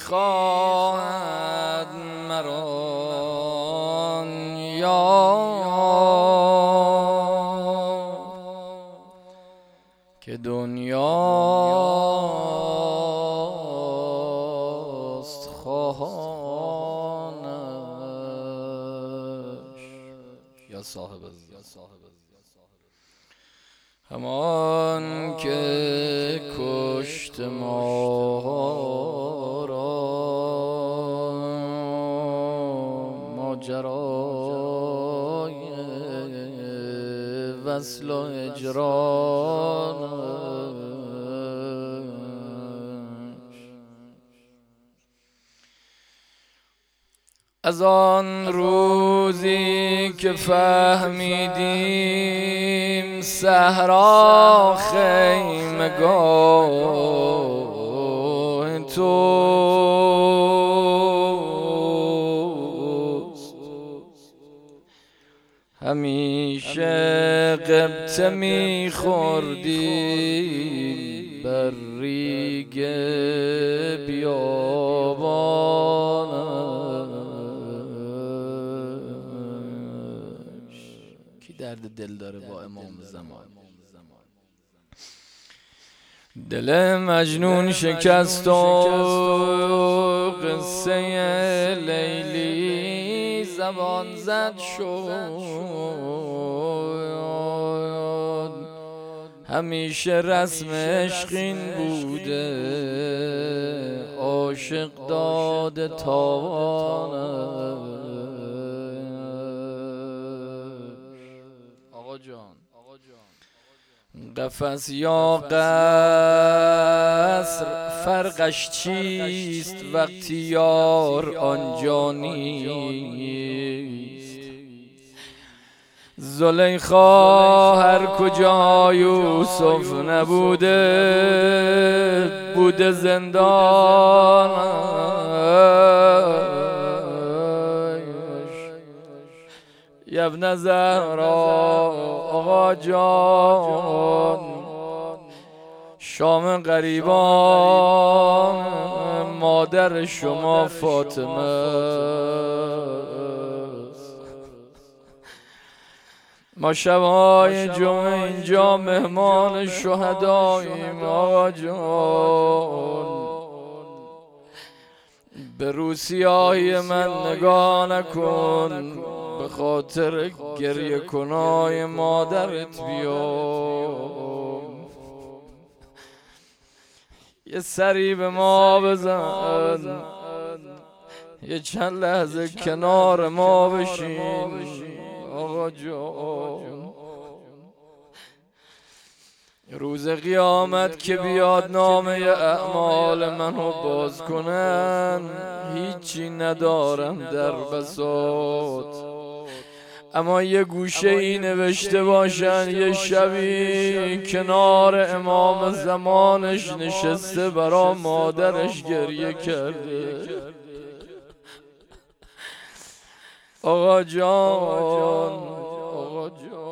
خواهد مرا یار که دنیاست خواهانش یا صاحب همان که کشت ما را ماجرای وصل و هجرانش. از آن روزی که فهمیدیم صحرا خیمگاه توست، همیشه غبطه می‌خوردیم بر ریگ بیابانش. کی درد دل داره با امام زمان؟ دل مجنون شکست و قصه لیلی زبان زد شد. همیشه رسم عشقین بوده عاشق داده تاوانش. آقا جان قفس یا قصر فرقش چیست وقتی یار آنجا نیست؟ زلیخا هر کجا یوسف نبوده بوده زندانش. ابن زهرا آقا جان شام غریبان مادر شما فاطمه است. ما شبای جمعه اینجا مهمان شهداییم آقا جان. به روسیاهی من نگاه نکن، به خاطر گریه کنای مادرت بیا. یه سری به ما بزن، یه چند لحظه کنار ما بشین آقا جان. روز قیامت که بیاد نامه اعمال منو باز کنن هیچی ندارم در بساط، اما یه گوشه ای نوشته باشن یه شبی کنار امام زمانش نشسته برا مادرش گریه کرده. آقا جان آقا جان